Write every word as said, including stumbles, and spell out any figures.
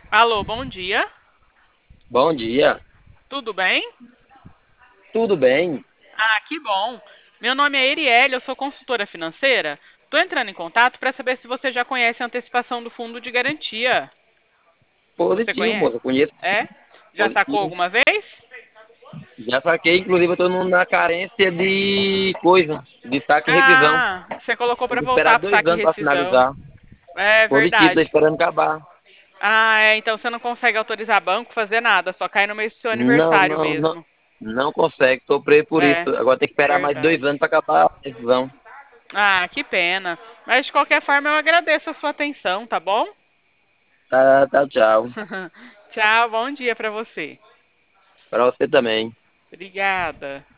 Alô, bom dia. Bom dia, Tudo bem? tudo bem? Ah, que bom. Meu nome é Erielle, eu sou consultora financeira. Estou entrando em contato para saber se você já conhece a antecipação do fundo de garantia. Você Positivo, conhece? moça, eu conheço É? Já sacou positivo. alguma vez? Já saquei, inclusive eu tô no- na carência de coisa, de saque e revisão. Ah, você colocou Tem para que esperar voltar para o dois saque e anos para rescisão. finalizar. É Positivo, tô verdade. esperando acabar. Ah, é, então você não consegue autorizar banco fazer nada, só cai no mês do seu Não, aniversário não, não, mesmo. não consegue, sofrer por isso. É, Agora tem que esperar mais dois verdade. anos para acabar a decisão. Ah, que pena. Mas de qualquer forma eu agradeço a sua atenção, tá bom? Tá, tá, tchau. Tchau, bom dia para você. Para você também. Obrigada.